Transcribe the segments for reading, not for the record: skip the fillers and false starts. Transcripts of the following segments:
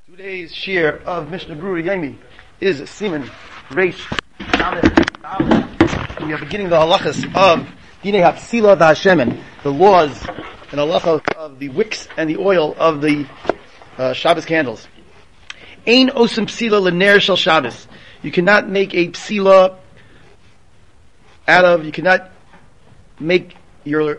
Today's shir of Mishnah Brura Yomi is Siman Reish Aleph. We are beginning the halachas of Dinei Hapsila V'Hashemen, the laws and halacha of the wicks and the oil of the Shabbos candles. Ein osem psila l'ner shel Shabbos. You cannot make a psila you cannot make your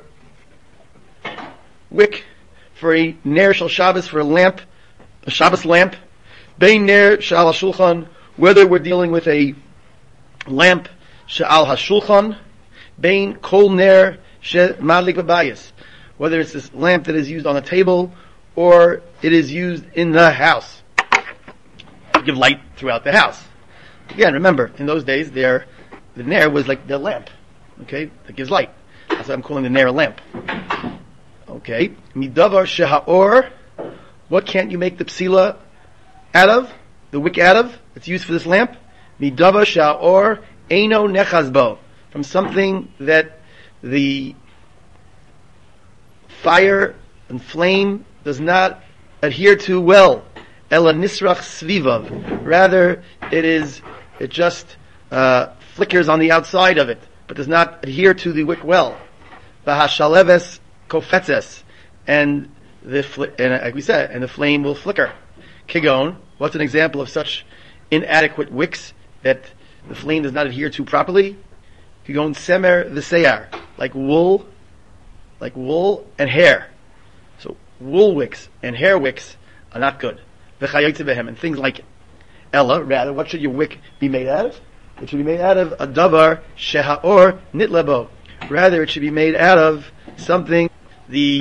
wick for a ner shel Shabbos, for a Shabbos lamp, bein ner she'al hashulchan, whether we're dealing with a lamp she'al hashulchan, bein kol ner she'madlik b'bayis, whether it's this lamp that is used on a table or it is used in the house to give light throughout the house. Again, remember, in those days, the ner was like the lamp, okay, that gives light. That's why I'm calling the ner a lamp. Okay, midavar sheha'or. What can't you make the psila out of? The wick out of? That's used for this lamp? Midava sha'or eino nechazbo. From something that the fire and flame does not adhere to well. Ela nisrach svivav. Rather, it just flickers on the outside of it, but does not adhere to the wick well. V'hashaleves kofetzes. And like we said, and the flame will flicker. Kigon, what's an example of such inadequate wicks that the flame does not adhere to properly? Kigon semer v'seyar, like wool and hair. So wool wicks and hair wicks are not good. V'chayotze behem, and things like it. Ella, rather, what should your wick be made out of? It should be made out of a davar sheha'or nitlebo. Rather, it should be made out of something the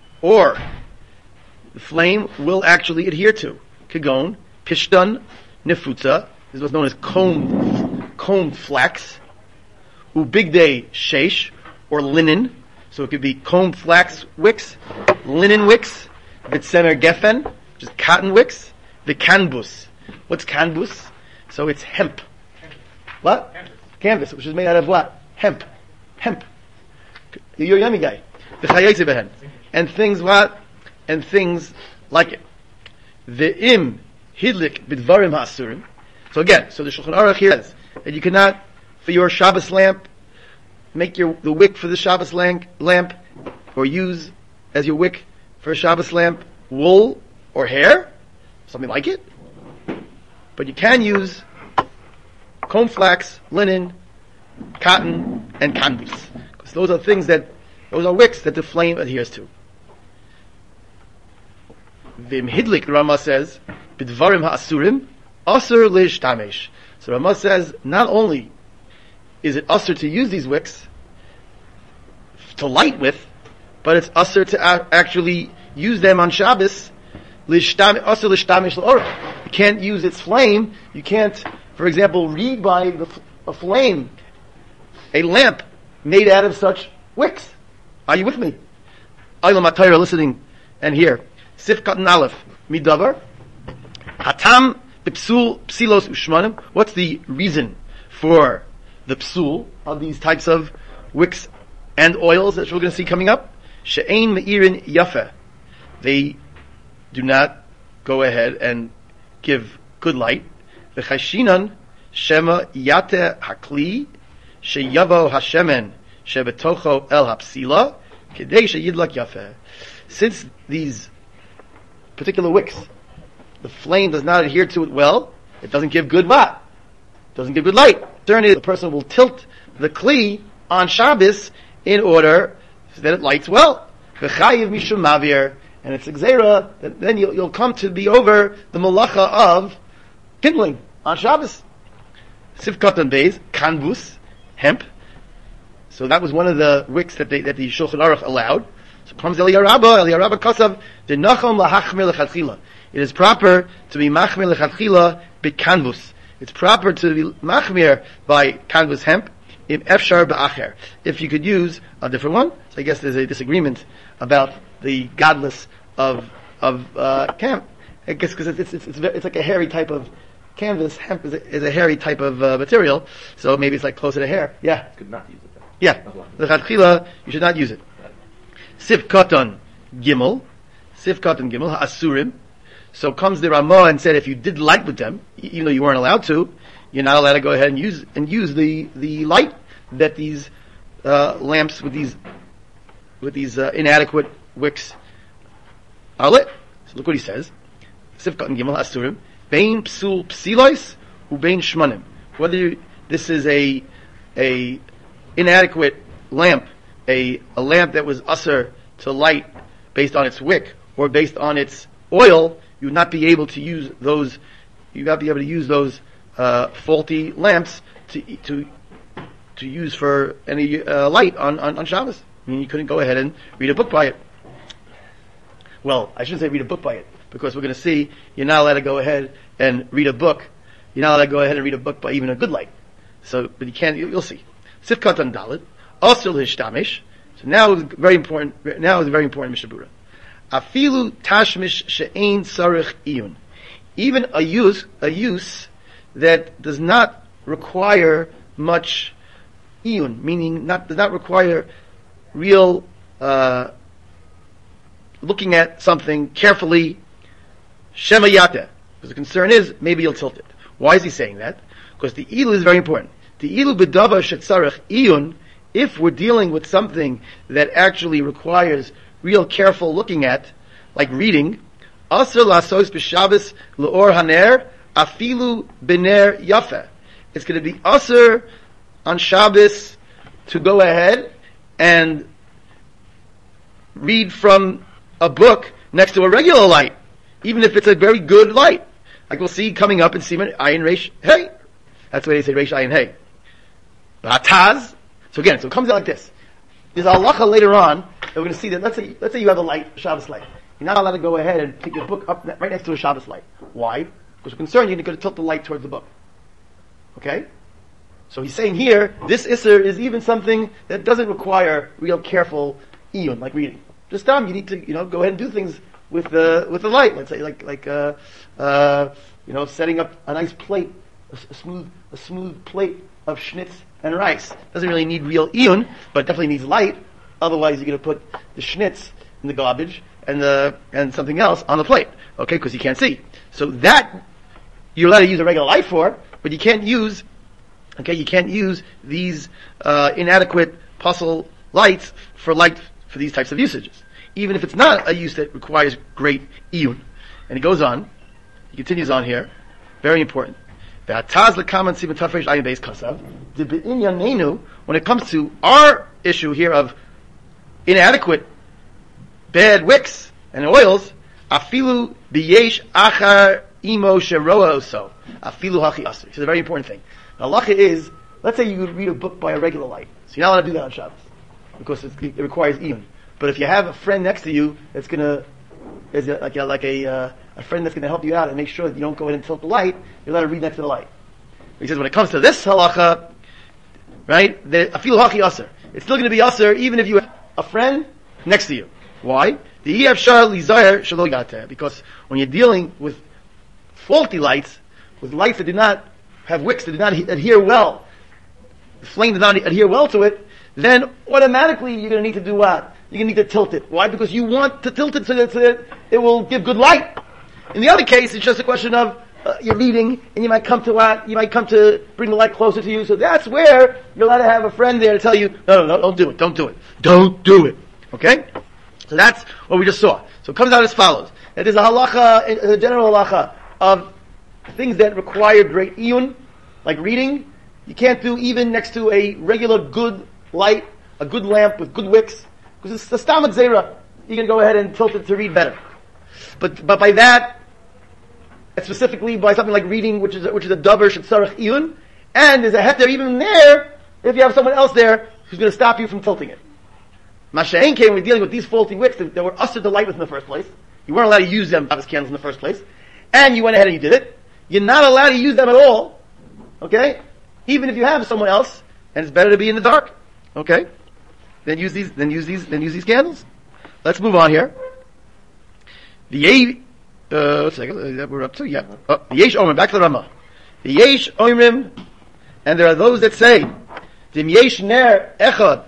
flame will actually adhere to. Kagon, pishtan, nefutza, this is what's known as combed flax. Ubigdei sheish, or linen. So it could be combed flax wicks, linen wicks, vitsemer gefen, which is cotton wicks, the canbus. What's canbus? So it's hemp. What? Canvas, which is made out of what? Hemp. You're a yummy guy. And things what? And things like it. Ve'im hidlik bidvarim ha'asurim. So again, the Shulchan Aruch here says that you cannot, for your Shabbos lamp, make the wick for the Shabbos lamp, or use as your wick for a Shabbos lamp, wool or hair, something like it. But you can use comb flax, linen, cotton, and canvas. Because those are wicks that the flame adheres to. Vim hidlik, the Rama says, bidvarim ha'asurim, asur lishtamesh. So Rama says, not only is it asur to use these wicks to light with, but it's asur to actually use them on Shabbos, asur lishtamesh l'orah. You can't use its flame, you can't, for example, read by a flame, a lamp made out of such wicks. Are you with me? Aylam HaTorah listening and here. Sif Katan Aleph, Midavar, Hatam Psilos Ushmanim. What's the reason for the psul of these types of wicks and oils that we're going to see coming up? She'ein Me'irin Yafe. They do not go ahead and give good light. V'chashinan Shema Yate Hakli Sheyavo Hashemen Shebetocho El Hapsila Kedei Sheyidlak Yafe. Since these particular wicks, the flame does not adhere to it well, it doesn't give good light. Certainly the person will tilt the kli on Shabbos in order so that it lights well. V'chayiv mishum mavir, and it's exera that then you'll come to be over the malacha of kindling on Shabbos. Sivkatan beis, kanbus, hemp. So that was one of the wicks that the Shulchan Aruch allowed. So comes Eliyarabba Kasav, the Nacham lahachmir lechatchila. It is proper to be machmir lechatchila b'kanvus. It's proper to be machmir by kanvus hemp, im efshar ba'acher. If you could use a different one. So I guess there's a disagreement about the godless of camp. I guess because it's like a hairy type of canvas. Hemp is a hairy type of material. So maybe it's like closer to hair. Yeah. You could not use it then. Yeah. Lechatchila, you should not use it. Sif Katan Gimel, ha'asurim. So comes the Ramah and said, if you did light with them, even though you weren't allowed to, you're not allowed to go ahead and use the light that these lamps with these inadequate wicks are lit. So look what he says. Sifkat and Gimel Asurim, Bein Psul Psilois, Ubein Shmanim. Whether this is a inadequate lamp, a lamp that was usher to light based on its wick or based on its oil, you would not be able to use those. You would not be able to use those faulty lamps to use for any light on Shabbos. I mean, you couldn't go ahead and read a book by it. Well, I shouldn't say read a book by it, because we're going to see you're not allowed to go ahead and read a book. You're not allowed to go ahead and read a book by even a good light. So, but you can. You'll see. Sifkat and Dalet. Also l'hishtamish. So now is very important. Now is a very important Mishnah Berurah. Afilu tashmish she'ein sarich iyun. Even a use that does not require much iyun, meaning does not require real looking at something carefully. Shema yateh. Because the concern is maybe you'll tilt it. Why is he saying that? Because the ilu is very important. The ilu b'dava shetzarich iyun. If we're dealing with something that actually requires real careful looking at, like reading, asr lasos b'Shabbos le'or haner afilu b'ner yafeh. It's going to be asr on Shabbos to go ahead and read from a book next to a regular light, even if it's a very good light. Like we'll see coming up in Siman Ayin Reish Hey. That's the way they say Reish Ayin Hey. Bataz. So again, so it comes out like this. There's a halacha later on that we're going to see that. Let's say you have a light, a Shabbos light. You're not allowed to go ahead and pick your book up right next to a Shabbos light. Why? Because we're concerned you're going to tilt the light towards the book. Okay? So he's saying here, this Isser is even something that doesn't require real careful iyun, like reading. Just you need to, go ahead and do things with the light. Let's say setting up a nice plate, a smooth plate of schnitz and rice. Doesn't really need real iyun, but definitely needs light. Otherwise, you're going to put the schnitz in the garbage and something else on the plate. Okay, because you can't see. So that you're allowed to use a regular light for, but you can't use these inadequate puzzle lights for these types of usages. Even if it's not a use that requires great iyun. And he goes on, he continues on here, very important. When it comes to our issue here of inadequate, bad wicks and oils, afilu biyesh achar imo sheroa oso, afilu hachi asr. It's a very important thing. The halacha is, let's say you would read a book by a regular light. So you're not allowed to do that on Shabbos, because it requires iyun. But if you have a friend next to you that's a friend that's going to help you out and make sure that you don't go ahead and tilt the light, you're allowed to read next to the light. He says when it comes to this halacha, right, afilu hachi asr. It's still going to be asr even if you have a friend next to you. Why? Because when you're dealing with faulty lights, with lights that do not have wicks, that do not adhere well, the flame does not adhere well to it, then automatically you're going to need to do what? You're going to need to tilt it. Why? Because you want to tilt it so that it will give good light. In the other case, it's just a question of you're reading, and you might come to bring the light closer to you. So that's where you're allowed to have a friend there to tell you, no, don't do it. Okay? So that's what we just saw. So it comes out as follows. That there's a halacha, a general halacha of things that require great iyun, like reading. You can't do even next to a regular good light, a good lamp with good wicks, because it's the stam zera. You can go ahead and tilt it to read better. But by that, specifically by something like reading, which is a davar shetzarich iyun, and there's a heter even there if you have someone else there who's going to stop you from tilting it. Masha'en came, we're dealing with these faulty wicks that were usher to light with in the first place. You weren't allowed to use them as candles in the first place, and you went ahead and you did it. You're not allowed to use them at all. Okay, even if you have someone else, and it's better to be in the dark. Okay, then use these candles. Let's move on here. The we're up to, the Yesh Omrim, back to the Ramah. The Yesh Omrim, and there are those that say, Dim Yesh Ner Echad,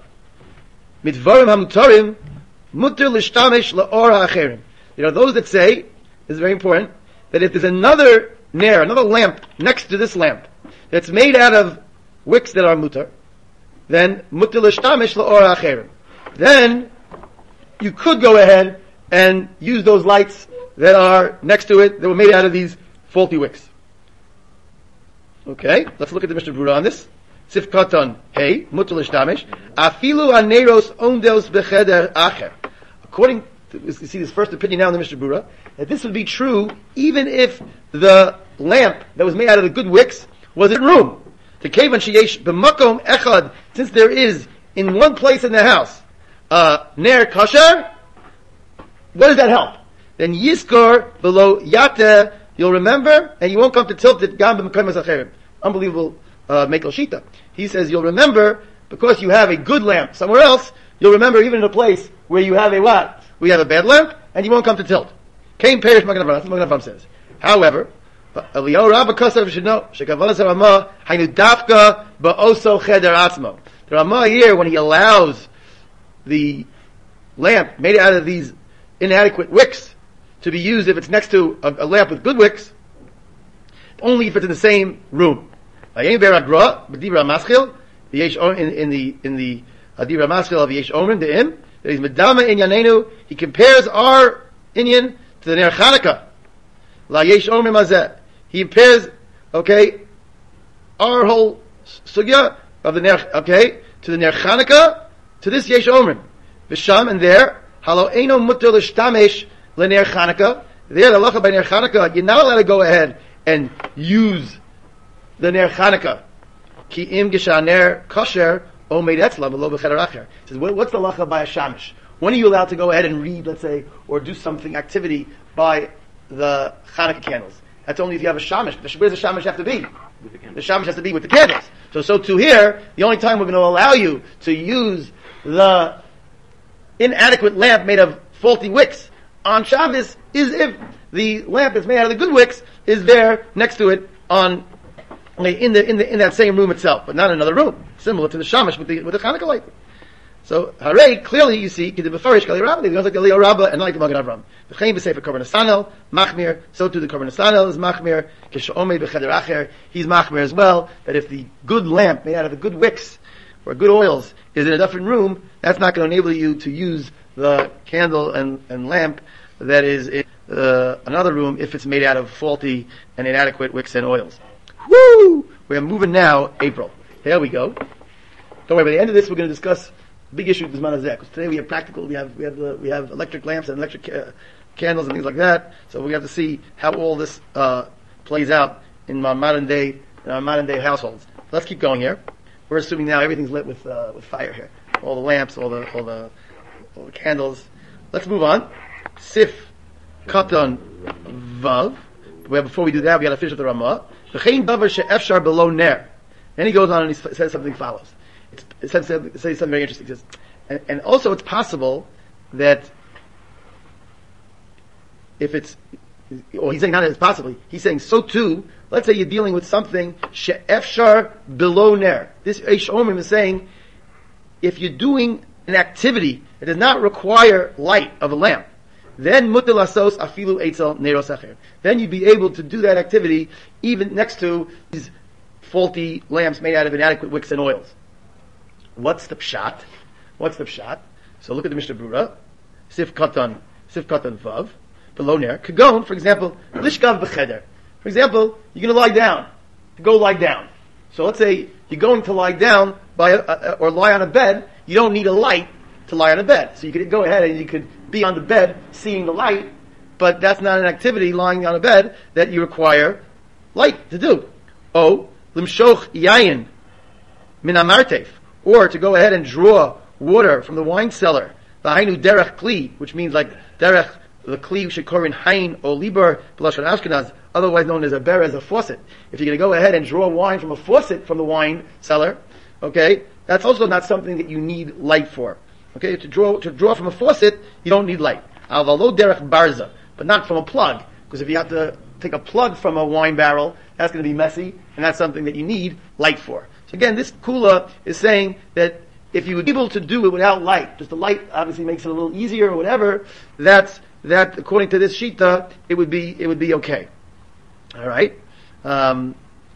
Mitvarim HaMutarim, Mutter L'Shtamesh L'Or HaAcherim. There are those that say is very important, that if there's another ner, another lamp next to this lamp, that's made out of wicks that are mutar, then mutar l'shtamish la'or acherim. Then you could go ahead and use those lights that are next to it, that were made out of these faulty wicks. Okay, let's look at the Mishnah Berurah on this. Sif Katan, hey, mutar l'shtamish, afilu aneros ondos becheder acher. According to, you see this first opinion now in the Mishnah Berurah, that this would be true even if the lamp that was made out of the good wicks was in room. The kevan sheyesh b'makom echad, since there is in one place in the house ner kasher, what does that help? Then yiskor below yate, you'll remember, and you won't come to tilt it gam b'makom acherim. Unbelievable Mekel Shita. He says you'll remember because you have a good lamp somewhere else. You'll remember even in a place where you have a what? We have a bad lamp, and you won't come to tilt. Kain Perish Magen Avraham says. However, Eliyahu Rabba Kosav should know Shekavalas Ramah Hainu Dafka Ba'oso Cheder Atzmo. The Ramah here, when he allows the lamp made out of these inadequate wicks to be used if it's next to a lamp with good wicks, only if it's in the same room. In the Adira Maschil of Yesh Omrim De'im, that he's Medama in Yanenu, he compares our Inyan to the Ner Chanukah. La Yesh Omrim Azeh. He compares, okay, our whole sugya of the Ner, okay, to the Ner Chanukah, to this Yesh Omrim. Visham, and there, Halo Eino Mutter L'Shtamesh L'Ner Chanukah. There, the Lacha by Ner Chanukah, you're not allowed to go ahead and use the Ner Chanukah. Ki im Gesha Ner Kosher, Omeid Etzla V'lo B'Cheder Acher. Says, what's the lacha by a shamish? When are you allowed to go ahead and read, let's say, or do something, activity by the Chanukah candles? That's only if you have a shamish. Where does the shamish have to be? The shamish has to be with the candles. So too here, the only time we're going to allow you to use the inadequate lamp made of faulty wicks on Shabbos is if the lamp that's made out of the good wicks is there next to it in that same room itself, but not in another room, similar to the shamash with the Chanukah light. So Hare, clearly you see, Kid Befarish Kali Rabba, it goes like the Leo Rabba and like the Magen Avram. V'chein b'sefer Korban Hasanel, Machmir, so too the Korban Hasanel is Machmir, Kishomei b'cheder acher, he's Machmir as well, that if the good lamp made out of the good wicks, or good oils, is in a different room, that's not going to enable you to use the candle and lamp that is in another room if it's made out of faulty and inadequate wicks and oils. Woo! We're moving now, April. Here we go. Don't worry, by the end of this we're going to discuss big issue with Zman Hazeh, because today we have practical, we have electric lamps and electric candles and things like that, so we have to see how all this plays out in our modern day households. Let's keep going here. We're assuming now everything's lit with fire here. All the lamps, all the candles. Let's move on. Sif Katan Vav. Before we do that, we got to finish with the Ramah. V'chein davar she'efshar below ner. Then he goes on and he says something follows. It says something very interesting. It says, and also it's possible that if it's, or he's saying not as possibly, he's saying so too, let's say you're dealing with something she'efshar below ner. This Eish Omrim is saying, if you're doing an activity that does not require light of a lamp, then mutal asos afilu eitzel neros acher. Then you'd be able to do that activity even next to these faulty lamps made out of inadequate wicks and oils. What's the pshat? So look at the Mishnah Berurah. Sif katan vav below ner. Kagon, for example, lishkav b'cheder. For example, you're going to lie down. Go lie down. So let's say you're going to lie down or lie on a bed. You don't need a light to lie on a bed. So you could go ahead and you could be on the bed seeing the light, but that's not an activity, lying on a bed, that you require light to do. Oh, limshoch yayin min amartef, or to go ahead and draw water from the wine cellar, v'hainu derech kli, which means like derech, the kli should call in hain or liber, b'lashon Ashkenaz, otherwise known as a berez, a faucet. If you're going to go ahead and draw wine from a faucet from the wine cellar, okay, that's also not something that you need light for. Okay, to draw from a faucet, you don't need light. Avalo derech barza, but not from a plug, because if you have to take a plug from a wine barrel, that's going to be messy, and that's something that you need light for. So again, this kula is saying that if you were able to do it without light, just the light obviously makes it a little easier or whatever, that's that according to this shita, it would be okay. All right. And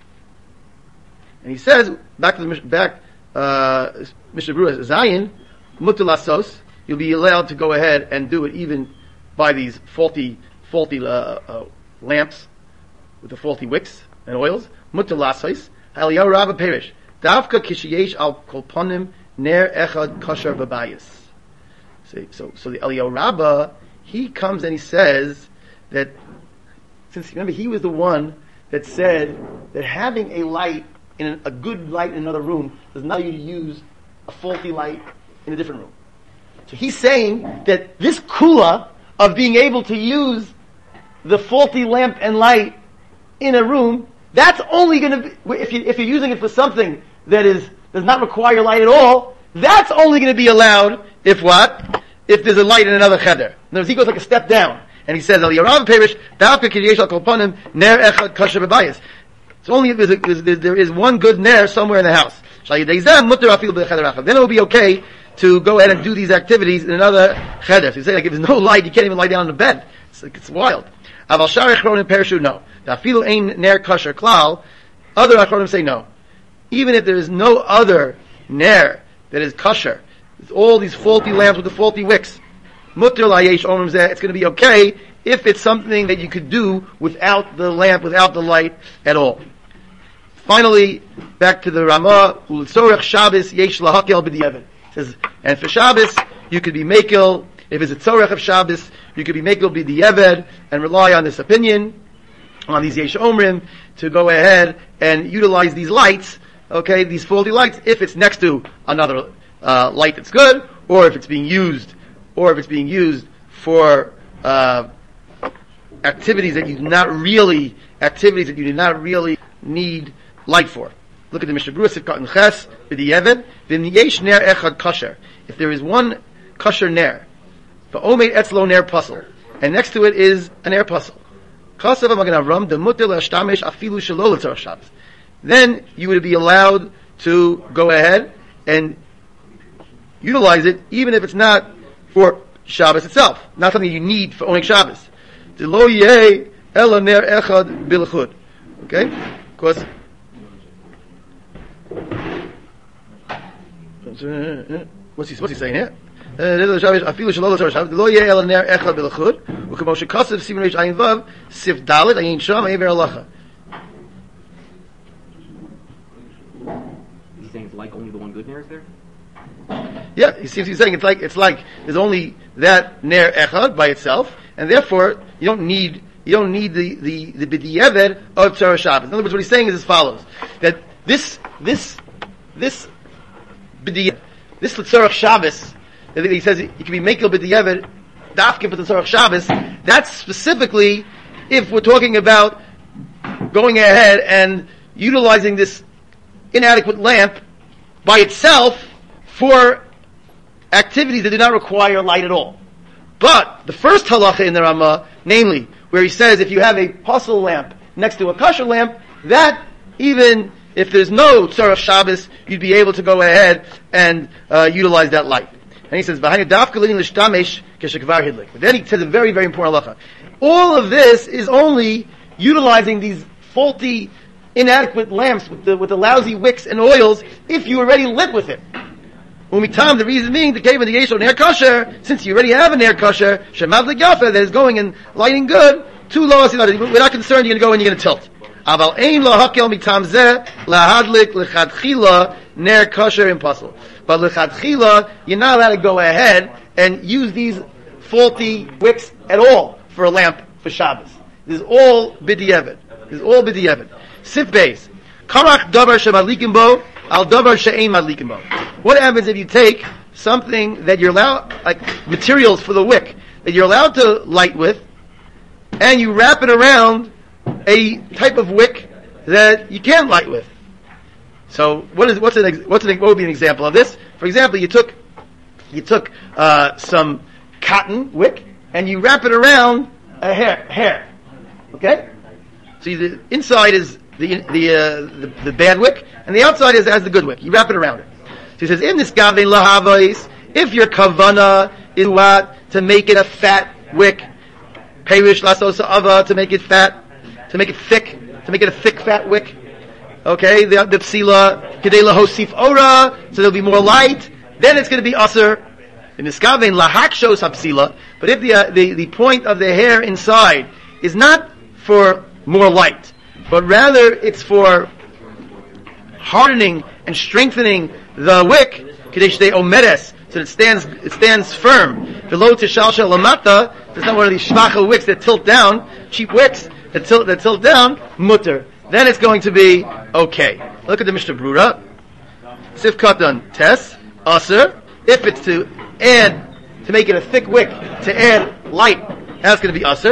he says, back to the Mishnah Berurah Zayin, mutar lasos, you'll be allowed to go ahead and do it even by these faulty lamps with the faulty wicks and oils. Mutar lasos, Eliyahu Rabba Perish, Davka kishiyesh al kolponim ner echad kosher babayis. So the Eliyahu Rabba, he comes and he says that, since remember he was the one that said that having a light a good light in another room does not allow you to use a faulty light in a different room. So he's saying that this kula of being able to use the faulty lamp and light in a room, that's only going to be, if you're using it for something that does not require light at all, that's only going to be allowed if what? If there's a light in another cheder. In other words, he goes like a step down and he says, Eliyahu Perish, Da'afka Kiryesh al Kolponim, Ner Echad Kosher B'bayis. It's only if there is one good ner somewhere in the house. Then it will be okay to go ahead and do these activities in another cheder. So you say, like, if there's no light, you can't even lie down in the bed. It's wild. Aval shar achronim perishu, no. Dafilu ein ner kosher klal. Other achronim say no. Even if there is no other ner that is kosher, with all these faulty lamps with the faulty wicks, mutar layesh omrim zeh, it's going to be okay if it's something that you could do without the lamp, without the light at all. Finally, back to the Ramah, Ulitzorech Shabbos yesh lahakel b'diavad. It says, and for Shabbos, you could be makel, if it's a tzorech of Shabbos, you could be makel b'diavad, and rely on this opinion, on these yesh omrim, to go ahead and utilize these lights, okay, these faulty lights, if it's next to another light that's good, or if it's being used for activities that you do not really need light for. Look at the Mishnah Berurah Sivkat and Ches b'diavad v'niyesh ner echad kosher. If there is one kosher ner, v'omei etzlo ner pasel, and next to it is a ner pasel, kasav Magen Avram demuter le'ashtamesh afilu shelo l'tzorech Shabbos. Then you would be allowed to go ahead and utilize it, even if it's not for Shabbos itself, not something you need for owning Shabbos. Lo yeh ela ner echad bilchud. Okay, of course. What's he saying here? Afilu shelo l'tzorech Shabbos. Lo yeh ela ner echad bilchud. Ukemo shekasav siman reish ayin vav sif dalet ayin sham ayin veralacha. He's saying it's like only the one good ner is there. Yeah, he seems to be saying it's like there's only that ner echad by itself, and therefore you don't need the b'diavad of tzorech Shabbos. In other words, what he's saying is as follows: that this b'diavad, this tzorech Shabbos, that he says it can be mekel b'diavad dafkin for the tzorech Shabbos. That's specifically if we're talking about going ahead and utilizing this inadequate lamp by itself for activities that do not require light at all. But the first halacha in the Ramah, namely, where he says if you have a pasel lamp next to a kosher lamp, that even if there's no tzorech Shabbos, you'd be able to go ahead and utilize that light. And he says, but then he says a very, very important halacha. All of this is only utilizing these faulty, inadequate lamps with the lousy wicks and oils if you already lit with it. Umitam, the reason being, the cave of the yesho ner kosher, since you already have a ner kosher, shemav legafa, that is going and lighting good, too low, we're not concerned you're going to go and you're going to tilt. Aval ein lo hakel mitam zeh, lahadlik lechadchila ner kosher impossible. But lechadchila, you're not allowed to go ahead and use these faulty wicks at all for a lamp for Shabbos. This is all b'diavad. Sif beis. Karach davar shemadlikim bo, al davar she'ein madlikim bo. What happens if you take something that you're allowed, like materials for the wick, that you're allowed to light with, and you wrap it around a type of wick that you can't light with? So what would be an example of this? For example, you took some cotton wick and you wrap it around a hair. Okay? So the inside is the bad wick, and the outside has the good wick. You wrap it around it. So he says, in this gavein lahavos, if your kavana is what? To make it a fat wick, Perish lasos ava, to make it fat, to make it thick, to make it a thick fat wick. Okay, the psila kedei lahosif ora, so there'll be more light. Then it's going to be aser. In the skaven lahak shows hapsila, but if the point of the hair inside is not for more light, but rather it's for hardening and strengthening the wick, kedei shtei omeres, so it stands firm. Below tishalsha lamata, there's not one of these shvacha wicks that tilt down, cheap wicks that tilt down, mutter. Then it's going to be okay. Look at the Mishnah Brura. Sif katan tes aser. If it's to make it a thick wick, to add light, that's going to be aser.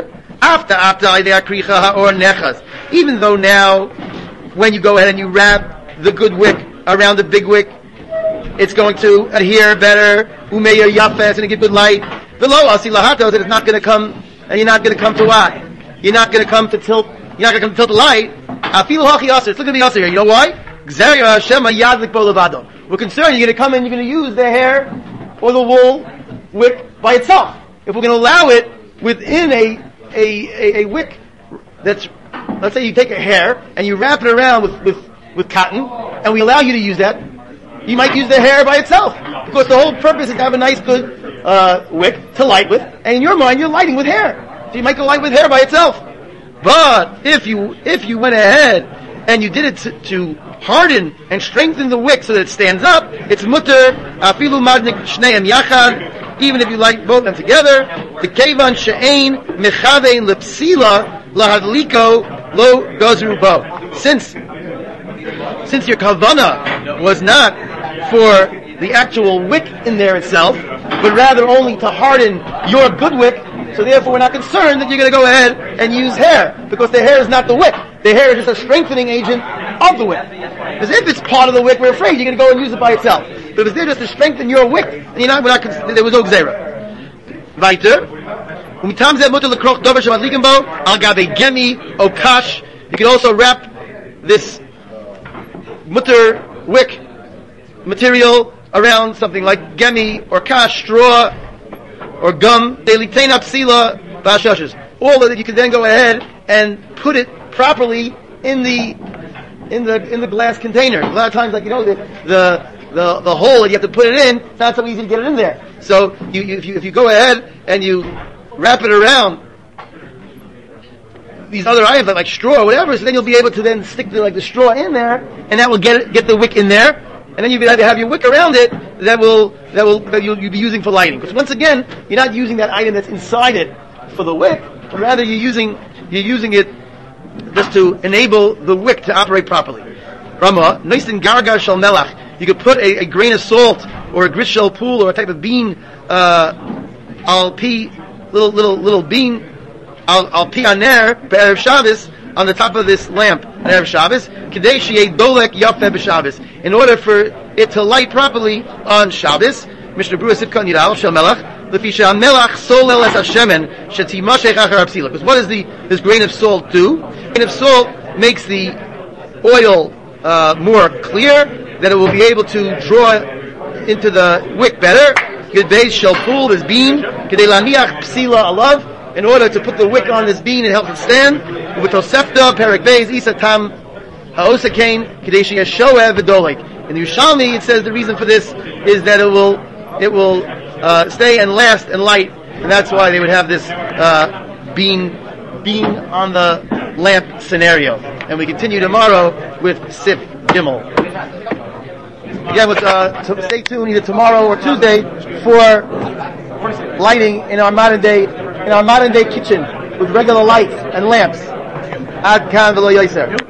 Even though now, when you go ahead and you wrap the good wick around the big wick, it's going to adhere better. Umeya yafeh, it's going to give good light. Below asilahatos, it's not going to come, and you're not going to come to what? You're not going to come to tilt. You're not going to come to tilt the light. Afilu hachi aser. It's going to be aser here. You know why? We're concerned you're going to come in, you're going to use the hair or the wool wick by itself. If we're going to allow it within a wick that's, let's say you take a hair and you wrap it around with cotton, and we allow you to use that, you might use the hair by itself. Because the whole purpose is to have a nice good wick to light with, and in your mind you're lighting with hair. So you might go light with hair by itself. But if you went ahead and you did it to harden and strengthen the wick so that it stands up, it's mutter afilu madnik shneim yachad, even if you light both of them together. The kevan she'ein mechavein lepsila lahadliko lo gozru bo. Since your kavana was not for the actual wick in there itself, but rather only to harden your good wick, so therefore we're not concerned that you're going to go ahead and use hair, because the hair is not the wick. The hair is just a strengthening agent of the wick. Because if it's part of the wick, we're afraid you're going to go and use it by itself. But if it's there just to strengthen your wick, then there was no gzera. Weiter. You can also wrap this mutter wick material around something like gemi or kash, straw or gum. All of it, you can then go ahead and put it properly in the glass container. A lot of times, like the hole that you have to put it in, it's not so easy to get it in there. So if you go ahead and you wrap it around these other items like straw or whatever, so then you'll be able to then stick the straw in there, and that will get the wick in there, and then you'll be able to have your wick around it that you'll be using for lighting. Because once again, you're not using that item that's inside it for the wick, but rather you're using it just to enable the wick to operate properly. Rama, Noisin Gargar Shal Melach. You could put a grain of salt or a grit shell pool or a type of bean, little bean, I'll pee on there, Erev Shabbos, on the top of this lamp, Erev Shabbos, Kedei Sheyei Dolek Yafeh b'Shabbos, in order for it to light properly on Shabbos. Mishnah Brura Sivka Nidal Shal Melach, Lefi Shal Melach Solel Es Hashemen Shetimashech Achar Apsila. Because what does this grain of salt do? Grain of salt makes the oil more clear, that it will be able to draw into the wick better. Kedei Shel Pool, this bean, Kedei Laniach Psila Alav, in order to put the wick on this bean and help it stand. With Tosefta, Perek Beis, Isa Tam, Ha'osakain, Kadeshi Yeshoev V'Dolek. In the Yerushalmi, it says the reason for this is that it will stay and last and light, and that's why they would have this bean on the lamp scenario. And we continue tomorrow with Sif Gimel. Again, stay tuned either tomorrow or Tuesday for lighting in our modern day kitchen with regular lights and lamps. Ad kan v'lo yoser.